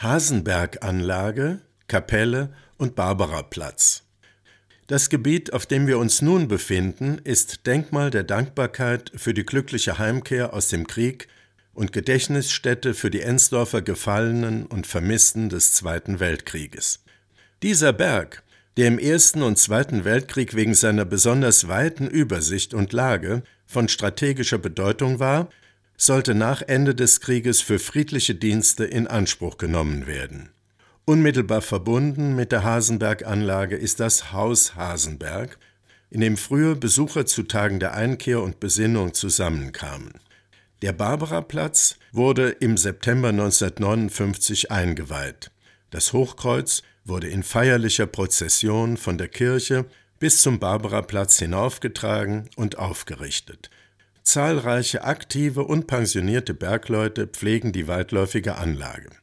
Hasenberganlage, Kapelle und Barbaraplatz. Das Gebiet, auf dem wir uns nun befinden, ist Denkmal der Dankbarkeit für die glückliche Heimkehr aus dem Krieg und Gedächtnisstätte für die Ensdorfer Gefallenen und Vermissten des Zweiten Weltkrieges. Dieser Berg, der im Ersten und Zweiten Weltkrieg wegen seiner besonders weiten Übersicht und Lage von strategischer Bedeutung war, sollte nach Ende des Krieges für friedliche Dienste in Anspruch genommen werden. Unmittelbar verbunden mit der Hasenberganlage ist das Haus Hasenberg, in dem früher Besucher zu Tagen der Einkehr und Besinnung zusammenkamen. Der Barbaraplatz wurde im September 1959 eingeweiht. Das Hochkreuz wurde in feierlicher Prozession von der Kirche bis zum Barbaraplatz hinaufgetragen und aufgerichtet. Zahlreiche aktive und pensionierte Bergleute pflegen die weitläufige Anlage.